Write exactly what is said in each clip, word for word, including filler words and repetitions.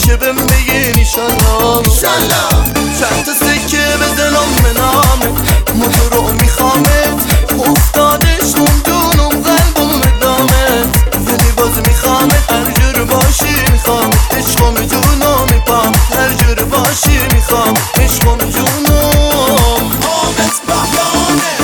که بهم بگین ایشالله چند تا سکه بزنم به نامت موتورو میخوامت افتادش موندونم قلبم بدامت ولی باز میخوامت هر جور باشی میخوام عشقم جونو میپام هر جور باشی میخوام عشقم جونو آمت بهیانه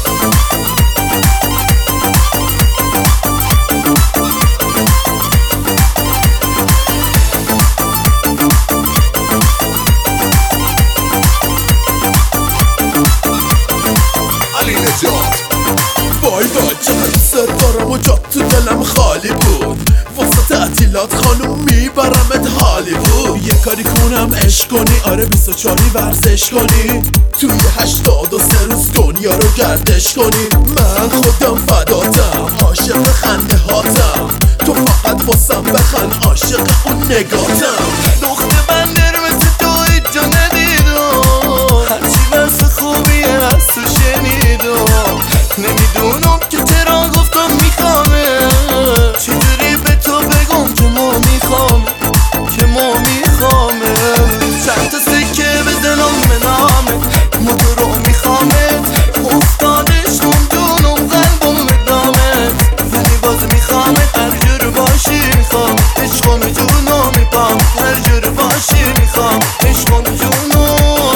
وای وای چقدر دوست دارم و جات تو دلم خالی بود واسه تعطیلات خانوم میبرمت هالیوود یه کاری کنم عشق کنی آره بیست و چاری ورزش کنی توی هشتاد و سه روز دنیا رو گردش کنی من خودم فداتم عاشق خنده هاتم تو فقط واسم بخن عاشق اون نگاتم دخت بندر مثل تو ایجا ندیدم هرچی بس خوبیه از تو شنیدم نمیدونم که چرا گفتم میخوامه چجوری به تو بگم که ما میخوامه که ما میخوامه چند تا سکه بزنم به نامت موتورو میخوامت افتادش موندونم قلبم بدامت ولی باز میخوامت هر جور باشی میخوام عشقم جونو میپام هر جور باشی میخوام عشقم جونو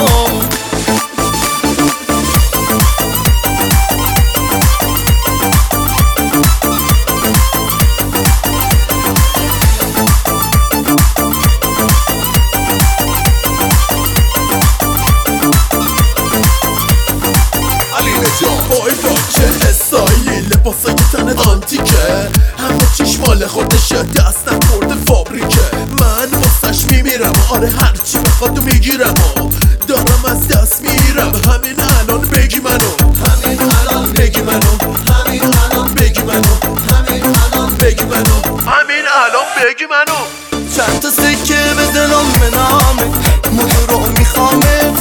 وای وای چه استایلی لباسای تنت آنتیکه همه چیش مال خودشه دست نخورده فابریکه من واسش میمیرم آره هرچی بخواد و میگیرم دارم از دست میرم همین الان بگی منو همین الان بگی منو همین الان بگی منو همین الان بگی منو همین الان بگی منو چند تا سکه بزنم به نامت موتورو میخوامت